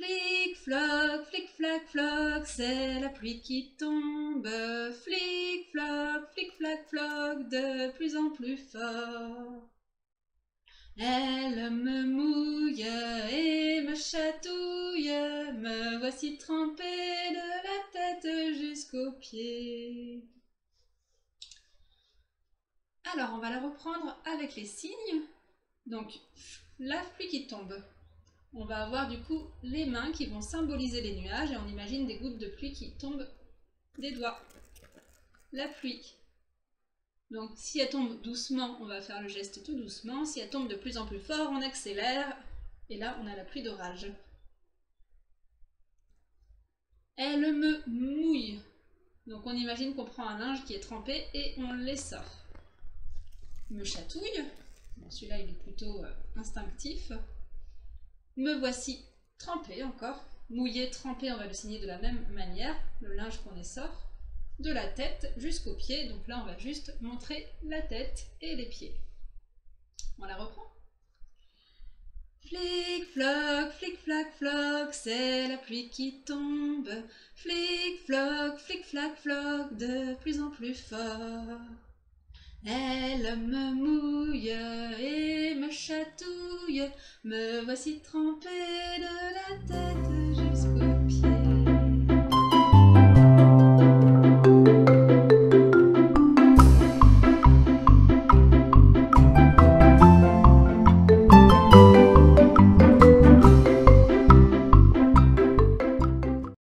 flic flac floc, c'est la pluie qui tombe. Flic flac floc, de plus en plus fort. Elle me mouille et me chatouille, me voici trempée de la tête jusqu'aux pieds. Alors on va la reprendre avec les signes. Donc la pluie qui tombe. On va avoir du coup les mains qui vont symboliser les nuages et on imagine des gouttes de pluie qui tombent des doigts. La pluie. Donc si elle tombe doucement, on va faire le geste tout doucement. Si elle tombe de plus en plus fort, on accélère. Et là, on a la pluie d'orage. Elle me mouille. Donc on imagine qu'on prend un linge qui est trempé et on l'essore. Me chatouille. Bon, celui-là, il est plutôt instinctif. Me voici trempé encore. Mouillé, trempé, on va le signer de la même manière. Le linge qu'on essore. De la tête jusqu'aux pieds. Donc là, on va juste montrer la tête et les pieds. On la reprend. Flic flac floc, c'est la pluie qui tombe. Flic flac floc, de plus en plus fort. Elle me mouille et me chatouille, me voici trempée de la tête